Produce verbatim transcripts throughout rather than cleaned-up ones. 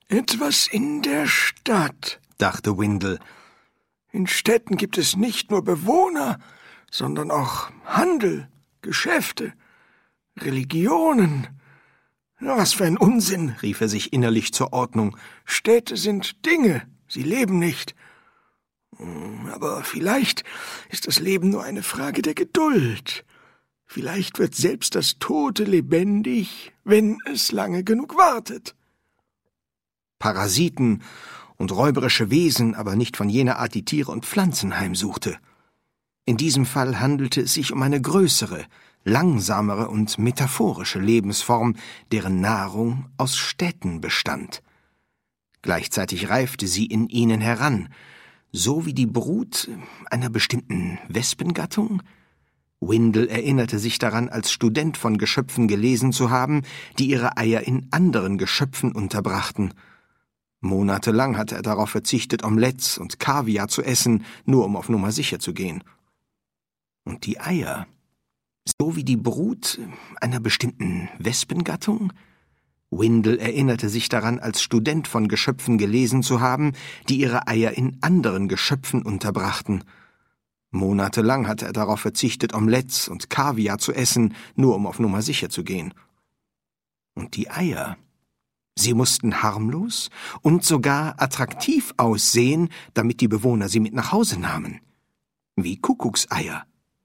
Etwas in der Stadt, dachte Windle. In Städten gibt es nicht nur Bewohner, sondern auch Handel, Geschäfte, Religionen. Was für ein Unsinn, rief er sich innerlich zur Ordnung. Städte sind Dinge, sie leben nicht. Aber vielleicht ist das Leben nur eine Frage der Geduld. Vielleicht wird selbst das Tote lebendig, wenn es lange genug wartet. Parasiten und räuberische Wesen, aber nicht von jener Art, die Tiere und Pflanzen heimsuchte. In diesem Fall handelte es sich um eine größere, langsamere und metaphorische Lebensform, deren Nahrung aus Städten bestand. Gleichzeitig reifte sie in ihnen heran, so wie die Brut einer bestimmten Wespengattung. Windle erinnerte sich daran, als Student von Geschöpfen gelesen zu haben, die ihre Eier in anderen Geschöpfen unterbrachten. Monatelang hatte er darauf verzichtet, Omelettes und Kaviar zu essen, nur um auf Nummer sicher zu gehen. Und die Eier, so wie die Brut einer bestimmten Wespengattung? Windle erinnerte sich daran, als Student von Geschöpfen gelesen zu haben, die ihre Eier in anderen Geschöpfen unterbrachten. Monatelang hatte er darauf verzichtet, Omelettes und Kaviar zu essen, nur um auf Nummer sicher zu gehen. Und die Eier, sie mussten harmlos und sogar attraktiv aussehen, damit die Bewohner sie mit nach Hause nahmen. Wie Kuckuckseier.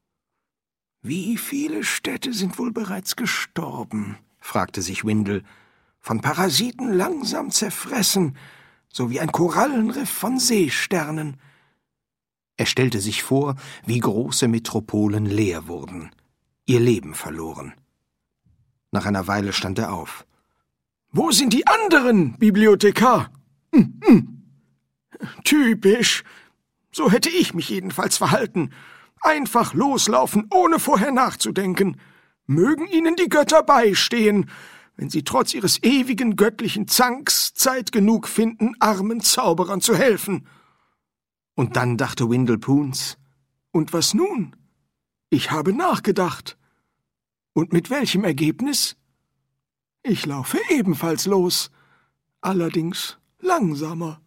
»Wie viele Städte sind wohl bereits gestorben?« fragte sich Windle. »Von Parasiten langsam zerfressen, so wie ein Korallenriff von Seesternen.« Er stellte sich vor, wie große Metropolen leer wurden, ihr Leben verloren. Nach einer Weile stand er auf. »Wo sind die anderen, Bibliothekar?« hm, hm. »Typisch. So hätte ich mich jedenfalls verhalten. Einfach loslaufen, ohne vorher nachzudenken. Mögen ihnen die Götter beistehen, wenn sie trotz ihres ewigen göttlichen Zanks Zeit genug finden, armen Zauberern zu helfen.« Und dann dachte Windle Poones, »Und was nun? Ich habe nachgedacht. Und mit welchem Ergebnis? Ich laufe ebenfalls los, allerdings langsamer.«